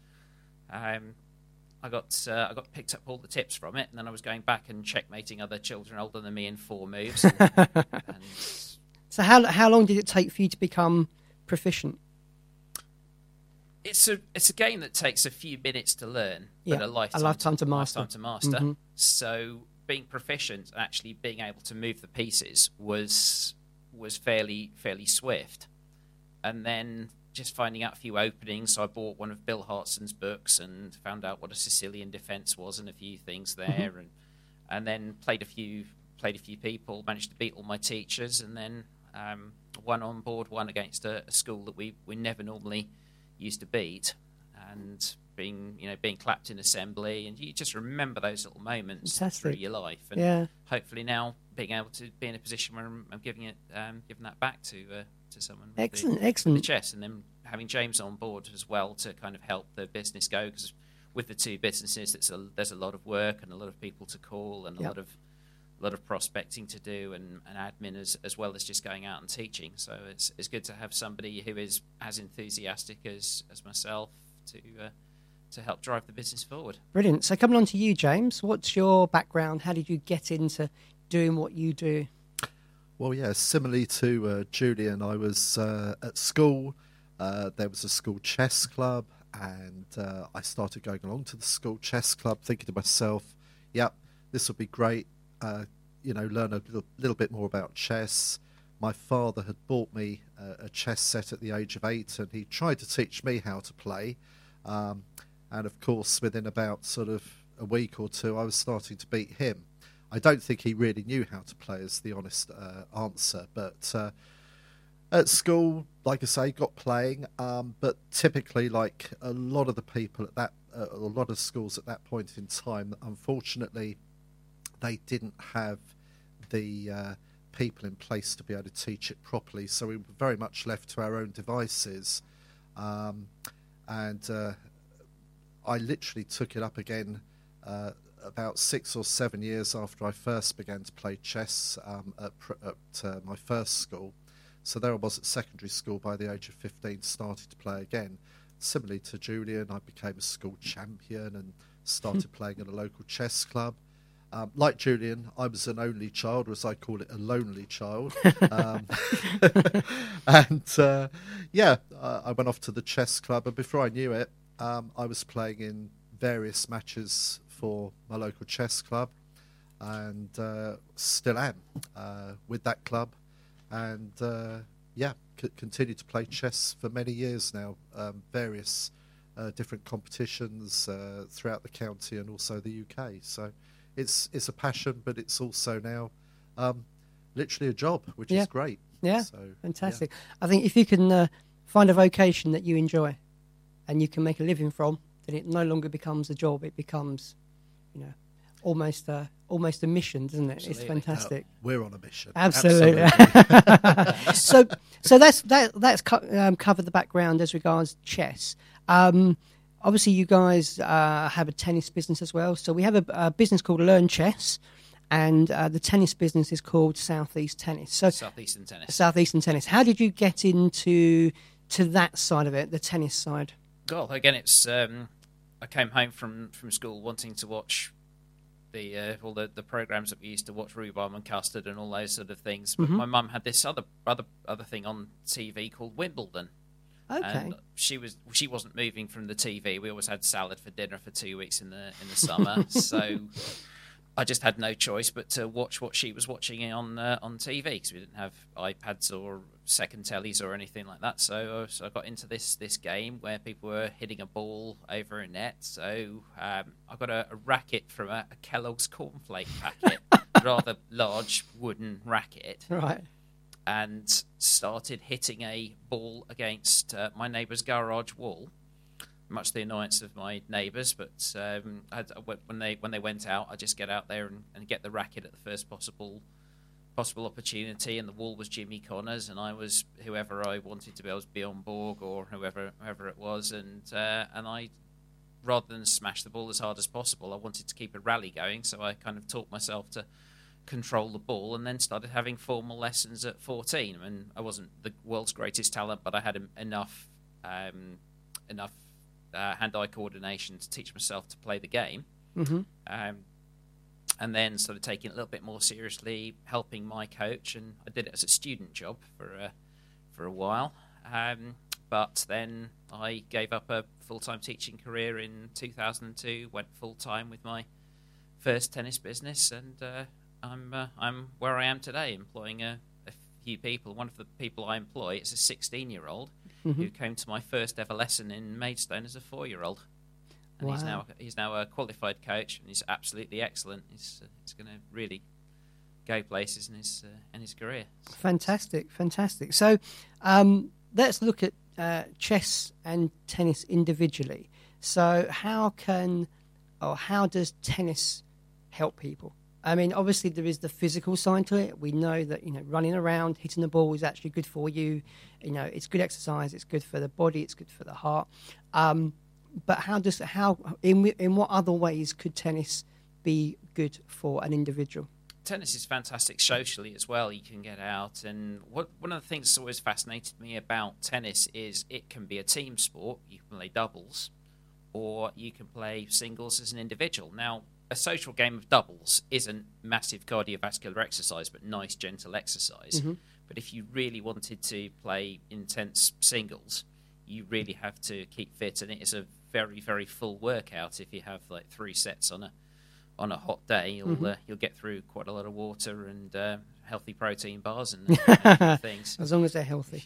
[SPEAKER 3] I got picked up all the tips from it, and then I was going back and checkmating other children older than me in 4 moves. And
[SPEAKER 2] So how long did it take for you to become proficient?
[SPEAKER 3] it's a game that takes a few minutes to learn, but
[SPEAKER 2] Yeah,
[SPEAKER 3] a lifetime
[SPEAKER 2] to master. Mhm.
[SPEAKER 3] So being proficient, actually being able to move the pieces was fairly swift, and then just finding out a few openings. So I bought one of Bill Hartson's books and found out what a Sicilian defence was and a few things there, and then played a few people, managed to beat all my teachers, and then won on board, won against a school that we never normally used to beat, and being clapped in assembly, and you just remember those little moments through your life, and hopefully now being able to be in a position where I'm giving that back to someone.
[SPEAKER 2] Excellent.
[SPEAKER 3] The chess, and then having James on board as well to kind of help the business go, because with the 2 businesses, there's a lot of work and a lot of people to call and a lot of prospecting to do and admin as well as just going out and teaching. So it's good to have somebody who is as enthusiastic as myself to help drive the business forward.
[SPEAKER 2] Brilliant. So coming on to you, James, what's your background? How did you get into doing what you do?
[SPEAKER 6] Well, yeah, similarly to Julian, I was at school. There was a school chess club, and I started going along to the school chess club, thinking to myself, yep, this would be great, learn a little bit more about chess. My father had bought me a chess set at the age of 8, and he tried to teach me how to play. And of course, within about sort of a week or 2, I was starting to beat him. I don't think he really knew how to play, is the honest answer. But at school, like I say, got playing. But typically, like a lot of the people at a lot of schools at that point in time, unfortunately, they didn't have the people in place to be able to teach it properly. So we were very much left to our own devices. And I literally took it up again about 6 or 7 years after I first began to play chess at my first school. So there I was at secondary school by the age of 15, started to play again. Similarly to Julian, I became a school champion and started playing at a local chess club. Like Julian, I was an only child, or as I call it, a lonely child. And I went off to the chess club, and before I knew it, I was playing in various matches for my local chess club, and still am with that club, and continued to play chess for many years now, various different competitions throughout the county and also the UK. So it's a passion, but it's also now literally a job, which is great.
[SPEAKER 2] Yeah,
[SPEAKER 6] So,
[SPEAKER 2] fantastic. I think if you can find a vocation that you enjoy and you can make a living from, then it no longer becomes a job. It becomes, almost a mission, doesn't it?
[SPEAKER 3] Absolutely.
[SPEAKER 2] It's fantastic.
[SPEAKER 6] we're on a mission.
[SPEAKER 2] Absolutely. so that's covered the background as regards chess. Obviously, you guys have a tennis business as well. So we have a business called Learn Chess, and the tennis business is called Southeast Tennis. So
[SPEAKER 3] Southeastern Tennis.
[SPEAKER 2] Southeastern Tennis. How did you get into that side of it, the tennis side?
[SPEAKER 3] Well, again, it's I came home from school wanting to watch all the programs that we used to watch, Rhubarb and Custard and all those sort of things. But my mum had this other thing on TV called Wimbledon.
[SPEAKER 2] Okay.
[SPEAKER 3] And she wasn't moving from the TV. We always had salad for dinner for 2 weeks in the summer, so I just had no choice but to watch what she was watching on TV, because we didn't have iPads or second tellies or anything like that. So I got into this game where people were hitting a ball over a net. So I got a racket from a Kellogg's cornflake packet, rather large wooden racket.
[SPEAKER 2] Right.
[SPEAKER 3] And started hitting a ball against my neighbour's garage wall, much to the annoyance of my neighbours. But when they went out, I just get out there and get the racket at the first possible opportunity. And the wall was Jimmy Connors, and I was whoever I wanted to be. I was Bjorn Borg or whoever it was, and I, rather than smash the ball as hard as possible, I wanted to keep a rally going. So I kind of taught myself to control the ball, and then started having formal lessons at 14. I mean, I wasn't the world's greatest talent, but I had enough hand-eye coordination to teach myself to play the game.
[SPEAKER 2] Mm-hmm.
[SPEAKER 3] And then started taking it a little bit more seriously, helping my coach, and I did it as a student job for a while. But then I gave up a full-time teaching career in 2002, went full-time with my first tennis business, and I'm where I am today, employing a few people. One of the people I employ is a 16-year-old who came to my first ever lesson in Maidstone as a 4-year-old, and
[SPEAKER 2] Wow.
[SPEAKER 3] he's now a qualified coach, and he's absolutely excellent. He's going to really go places in his career.
[SPEAKER 2] Fantastic. So let's look at chess and tennis individually. So how does tennis help people? I mean, obviously there is the physical side to it. We know that, running around, hitting the ball is actually good for you. It's good exercise. It's good for the body. It's good for the heart. But in what other ways could tennis be good for an individual?
[SPEAKER 3] Tennis is fantastic socially as well. You can get out, and one of the things that's always fascinated me about tennis is it can be a team sport. You can play doubles, or you can play singles as an individual. Now, a social game of doubles isn't massive cardiovascular exercise, but nice, gentle exercise. Mm-hmm. But if you really wanted to play intense singles, you really have to keep fit, and it is a very, very full workout. If you have like 3 sets on a hot day, you'll get through quite a lot of water and healthy protein bars and things.
[SPEAKER 2] As long as they're healthy.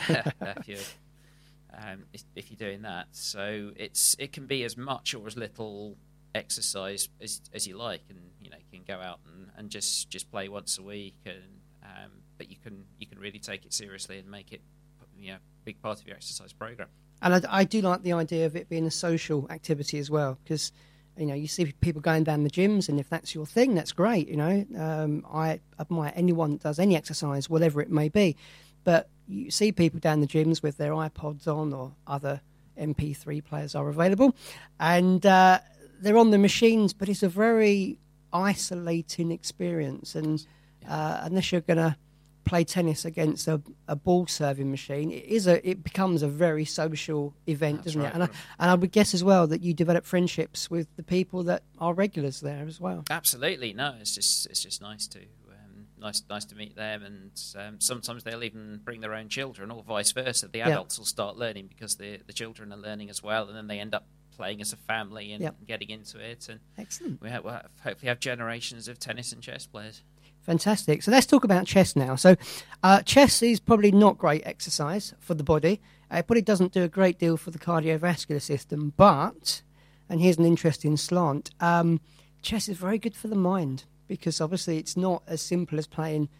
[SPEAKER 3] If you're doing that, so it can be as much or as little exercise as you like, and you can go out and just play once a week, and but you can really take it seriously and make it a big part of your exercise program. And
[SPEAKER 2] I do like the idea of it being a social activity as well, because you see people going down the gyms, and if that's your thing, that's great. I admire anyone that does any exercise, whatever it may be, but you see people down the gyms with their iPods on, or other MP3 players are available, and they're on the machines, but it's a very isolating experience. And unless you're going to play tennis against a ball serving machine, it becomes a very social event, doesn't it? And I would guess as well that you develop friendships with the people that are regulars there as well.
[SPEAKER 3] Absolutely, no, it's just nice to nice to meet them, and sometimes they'll even bring their own children, or vice versa. The adults will start learning because the children are learning as well, and then they end up playing as a family and getting into it. And
[SPEAKER 2] excellent.
[SPEAKER 3] We'll hopefully have generations of tennis and chess players.
[SPEAKER 2] Fantastic. So let's talk about chess now. So chess is probably not great exercise for the body. It probably doesn't do a great deal for the cardiovascular system, but, and here's an interesting slant, chess is very good for the mind, because obviously it's not as simple as playing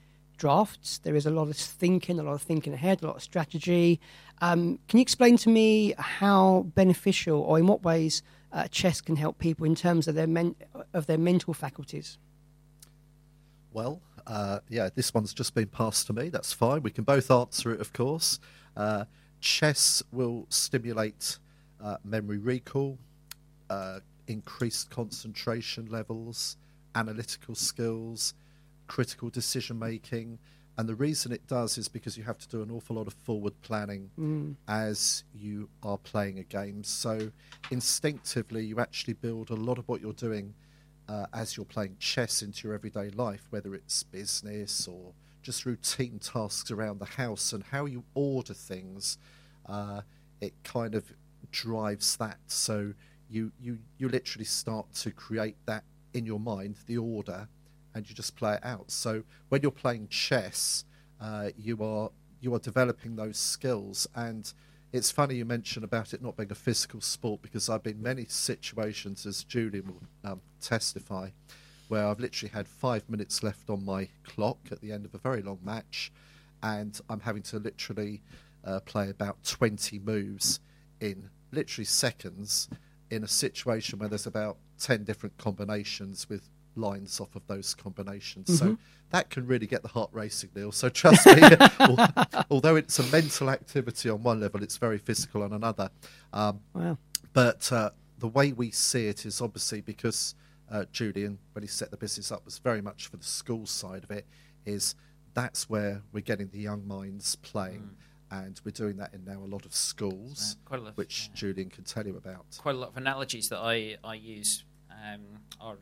[SPEAKER 2] drafts. There is a lot of thinking ahead, a lot of strategy. Can you explain to me how beneficial, or in what ways, chess can help people in terms of their mental faculties?
[SPEAKER 6] Well, this one's just been passed to me. That's fine. We can both answer it, of course. Chess will stimulate memory recall, increased concentration levels, analytical skills, critical decision making. And the reason it does is because you have to do an awful lot of forward planning as you are playing a game. So instinctively, you actually build a lot of what you're doing as you're playing chess into your everyday life, whether it's business or just routine tasks around the house, and how you order things. It kind of drives that. So you literally start to create that in your mind, the order, and you just play it out. So when you're playing chess, you are developing those skills. And it's funny you mention about it not being a physical sport, because I've been in many situations, as Julian will testify, where I've literally had 5 minutes left on my clock at the end of a very long match, and I'm having to literally play about 20 moves in literally seconds, in a situation where there's about 10 different combinations with lines off of those combinations. So that can really get the heart racing, Neil. So trust me, although it's a mental activity on one level, it's very physical on another.
[SPEAKER 2] Wow.
[SPEAKER 6] But the way we see it is obviously because Julian, when he set the business up, was very much for the school side of it, is that's where we're getting the young minds playing. And we're doing that in now a lot of schools, which Julian can tell you about.
[SPEAKER 3] Quite a lot of analogies that I use are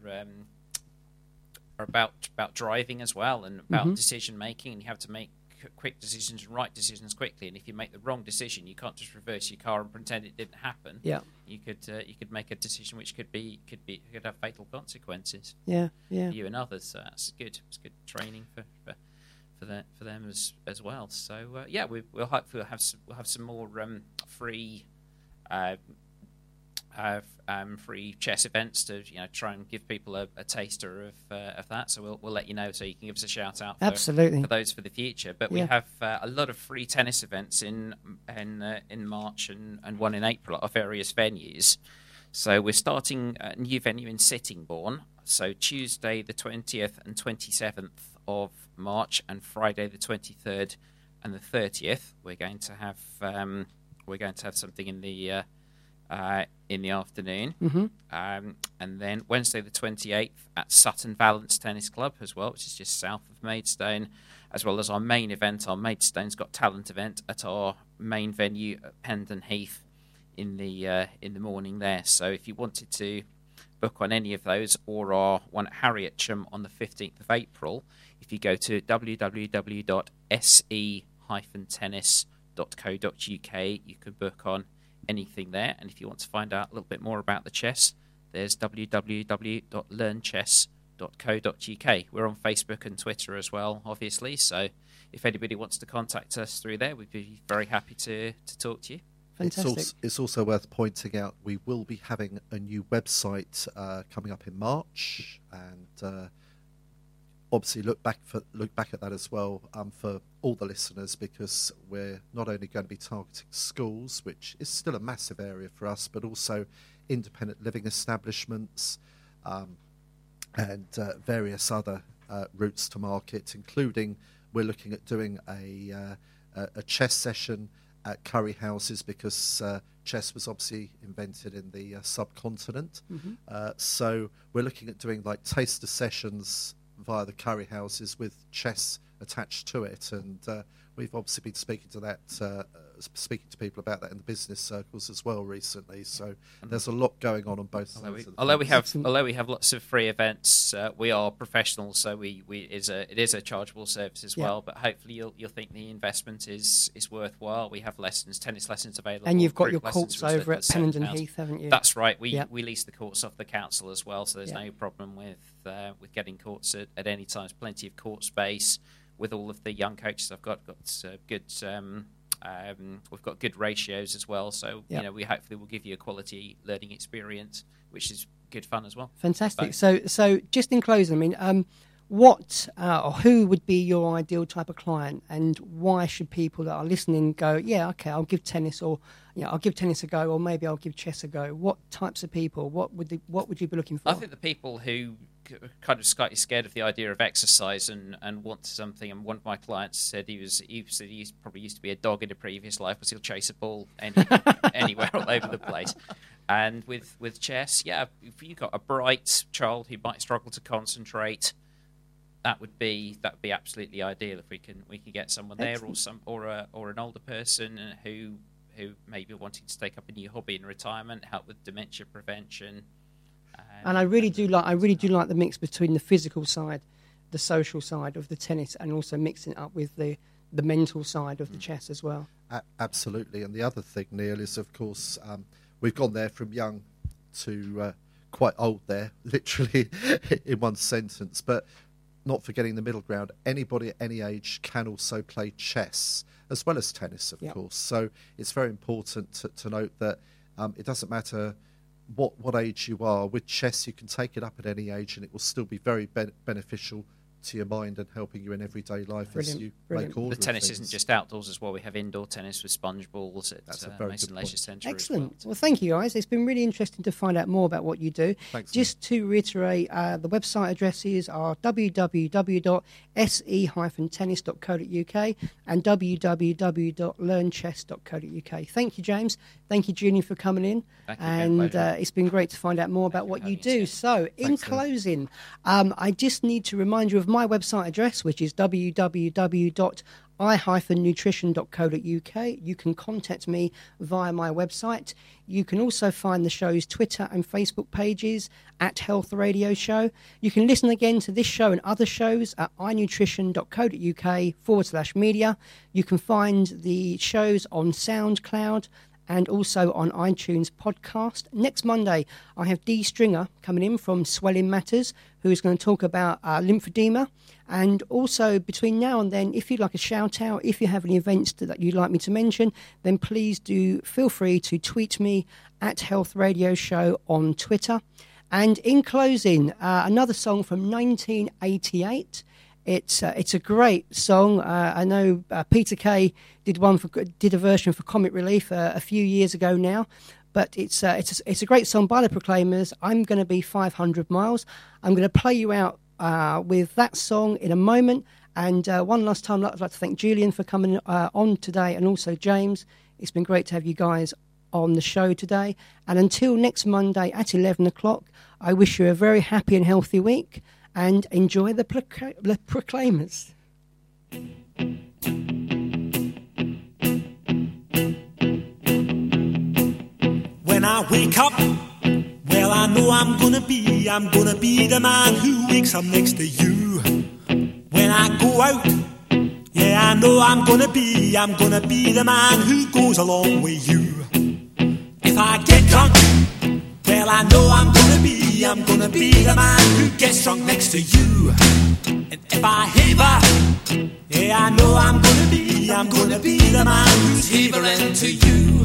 [SPEAKER 3] about driving as well, and about decision making. And you have to make quick decisions and right decisions quickly. And if you make the wrong decision, you can't just reverse your car and pretend it didn't happen. Yeah, you could make a decision which could have fatal consequences.
[SPEAKER 2] Yeah.
[SPEAKER 3] For you and others. So that's good. It's good training for them as well. So we'll hopefully have some more free free chess events to try and give people a taster of that. So we'll let you know, so you can give us a shout out for those for the future. But we have a lot of free tennis events in March and one in April at our various venues. So we're starting a new venue in Sittingbourne. So Tuesday the 20th and 27th of March, and Friday the 23rd and the 30th, we're going to have something in the afternoon, and then Wednesday the 28th at Sutton Valence Tennis Club as well, which is just south of Maidstone, as well as our main event, our Maidstone's Got Talent event, at our main venue at Pendon Heath in the morning there. So if you wanted to book on any of those, or our one at Harrietsham on the 15th of April, if you go to www.se-tennis.co.uk, you can book on anything there. And if you want to find out a little bit more about the chess, there's www.learnchess.co.uk. We're on Facebook and Twitter as well, obviously, so if anybody wants to contact us through there, we'd be very happy to talk to you.
[SPEAKER 2] Fantastic.
[SPEAKER 6] It's also worth pointing out we will be having a new website coming up in March, and obviously look back at that as well for all the listeners, because we're not only going to be targeting schools, which is still a massive area for us, but also independent living establishments and various other routes to market, including we're looking at doing a chess session at curry houses, because chess was obviously invented in the subcontinent. So we're looking at doing like taster sessions via the curry houses with chess attached to it, and we've obviously been speaking to people about that in the business circles as well recently. So there's a lot going on both sides.
[SPEAKER 3] Although we have lots of free events, we are professionals, so it is a chargeable service as well. But hopefully you'll think the investment is worthwhile. We have tennis lessons available,
[SPEAKER 2] and you've got your courts over at Pendon Heath, haven't you?
[SPEAKER 3] That's right. We lease the courts off the council as well, so there's no problem with getting courts at any time. There's plenty of court space. With all of the young coaches I've got good. We've got good ratios as well, so we hopefully will give you a quality learning experience, which is good fun as well.
[SPEAKER 2] Fantastic. So just in closing, I mean, what or who would be your ideal type of client, and why should people that are listening go, yeah, okay, I'll give tennis, or I'll give tennis a go, or maybe I'll give chess a go? What types of people? What would you be looking for?
[SPEAKER 3] I think the people who are kind of slightly scared of the idea of exercise and want something. And one of my clients said he probably used to be a dog in a previous life, because he'll chase a ball anywhere all over the place. And with chess, if you've got a bright child who might struggle to concentrate, that would be absolutely ideal if we can get someone there. Excellent. or an older person who may be wanting to take up a new hobby in retirement, help with dementia prevention. And I really do like the mix between the physical side, the social side of the tennis, and also mixing it up with the mental side of the chess as well.
[SPEAKER 6] Absolutely. And the other thing, Neil, is of course we've gone there from young to quite old there, literally in one sentence, but not forgetting the middle ground. Anybody at any age can also play chess as well as tennis, of course. So it's very important to note that it doesn't matter what age you are. With chess, you can take it up at any age, and it will still be very beneficial to your mind and helping you in everyday life as you make order. The tennis isn't just outdoors as well. We have indoor tennis with sponge balls at Mason Leisure Centre.
[SPEAKER 2] Excellent. Well, thank you, guys. It's been really interesting to find out more about what you do.
[SPEAKER 6] Thanks.
[SPEAKER 2] Just to reiterate, the website addresses are www.se-tennis.co.uk and www.learnchess.co.uk. Thank you, James. Thank you, Julian, for coming in.
[SPEAKER 3] Thank you,
[SPEAKER 2] and it's been great to find out more about what you do. So, in closing, I just need to remind you of my website address, which is www.i-nutrition.co.uk. You can contact me via my website. You can also find the show's Twitter and Facebook pages at Health Radio Show. You can listen again to this show and other shows at inutrition.co.uk/media. You can find the shows on SoundCloud and also on iTunes podcast. Next Monday, I have Dee Stringer coming in from Swelling Matters, who is going to talk about lymphedema. And also, between now and then, if you'd like a shout-out, if you have any events that you'd like me to mention, then please do feel free to tweet me at Health Radio Show on Twitter. And in closing, another song from 1988. It's a great song. I know Peter Kay did a version for Comic Relief a few years ago now, but it's a great song by the Proclaimers. I'm going to be 500 miles. I'm going to play you out with that song in a moment. And one last time, I'd like to thank Julian for coming on today, and also James. It's been great to have you guys on the show today. And until next Monday at 11 o'clock, I wish you a very happy and healthy week. And enjoy the Proclaimers.
[SPEAKER 1] When I wake up, well, I know I'm gonna be the man who wakes up next to you. When I go out, yeah, I know I'm gonna be the man who goes along with you. If I get drunk, well, I know I'm gonna be the man who gets drunk next to you. And if I haver, yeah, I know I'm gonna be the man who's havering to you.